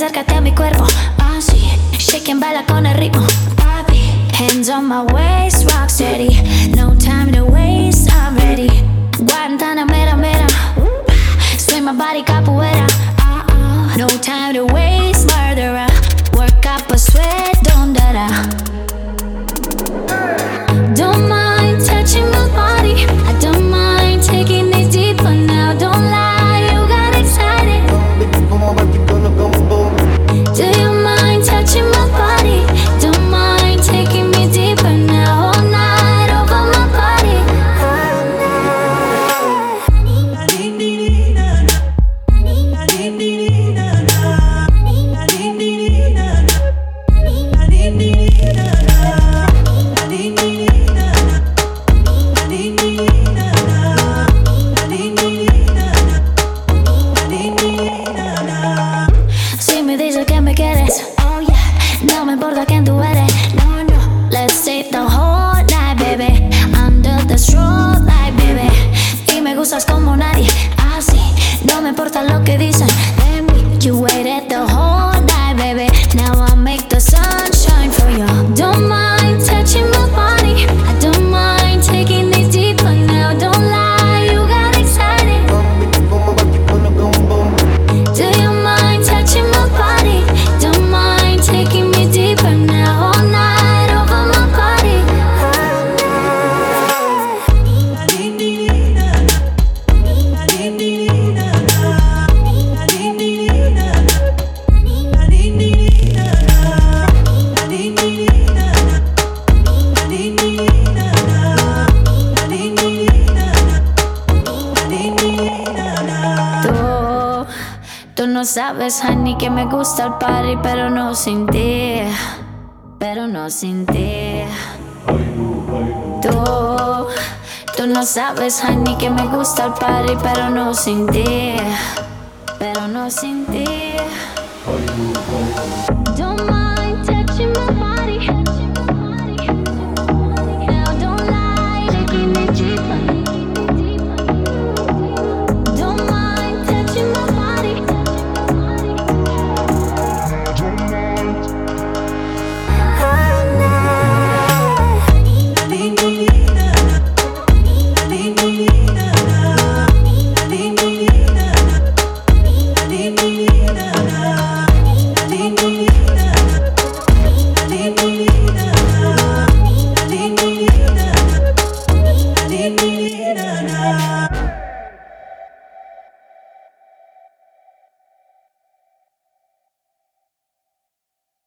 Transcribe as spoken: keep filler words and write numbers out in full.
acércate a mi cuerpo, así, shake and baila con el ritmo, papi. Hands on my waist, rock steady, no time to waste, I'm ready. Guantanamera, mera, swing my body capoeira, uh -uh. No time to waste, murderer. Work up a sweat, don't da-da. Don't mind touching my body, I don't mind taking it deeper now. Don't lie, you got excited. Do you mind touching my body? Don't mind taking me deeper now. All night over my body. Si me dices que me quieres, oh yeah, no me importa quién tú eres, no, no. Let's take the whole night, baby, under the strobe light, baby. Y me gustas como nadie, así, no me importa lo que dicen de mí. You waited the whole night, baby, now I'll make the sun shine for you. Don't mind touching my body, I don't mind taking it deeper now. Don't lie, you got excited. Do you mind touching my body? Don't mind taking me deeper now. All night over my body. Tú, tú no sabes, honey, que me gusta el party, pero no sin ti, pero no sin ti. Tú, tú no sabes, honey, que me gusta el party, pero no sin ti, pero no sin ti.